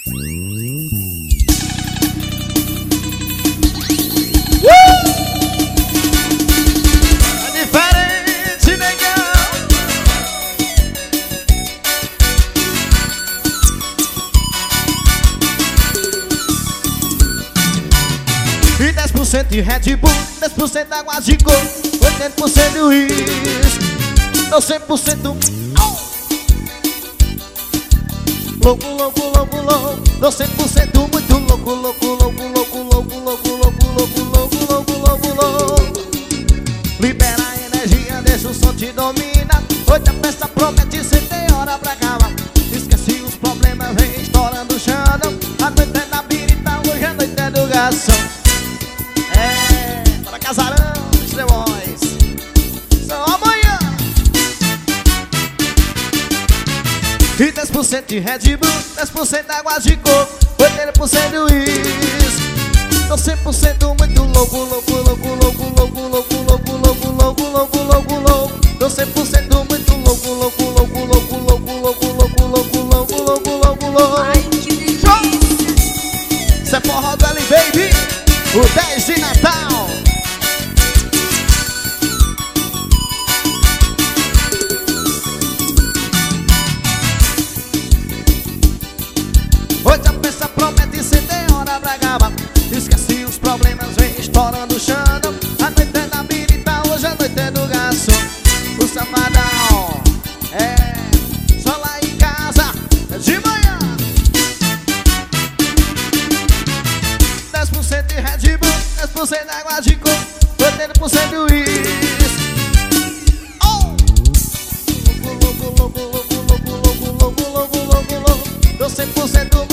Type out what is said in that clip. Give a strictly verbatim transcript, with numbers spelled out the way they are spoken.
diferente, negão. E dez por cento de Red Bull, dez por cento água de coco, oitenta por cento de uísque, ou cem por cento louco, louco, louco, louco, dou cem por cento muito louco, louco, louco, louco, louco, louco, louco, louco, louco, louco, louco, louco. Libera a energia, deixa o som te domina. Hoje a festa promete, cê tem hora pra acabar. Esqueci os problemas, vem estourando o chão. A noite é na birita, hoje a noite é do garçom. É, para casarão, extremões, só amanhã. E dez por cento de Red Bull, dez por cento de água de coco, oitenta por cento de uísque, tô cem por cento muito louco, louco, louco, louco, louco, louco, louco, louco, louco, louco, louco, louco, tô cem por cento muito louco, louco, louco, louco, louco, louco, louco, louco, louco, louco, louco, louco. Ai, que delícia! Cê é forró do L Baby, o dez de Natal. Hoje a festa promete, cê tem hora pra acabar. Esqueci os problemas, vem estourando o chão. A noite é na birita, hoje a noite é do garçom. O safadão é só lá em casa, é de manhã. Dez por cento de Red Bull, dez por cento de água de coco, oitenta por cento de uísque. Oh! Louco, louco, louco, louco, louco, louco, louco, louco, louco, louco, dou cem por cento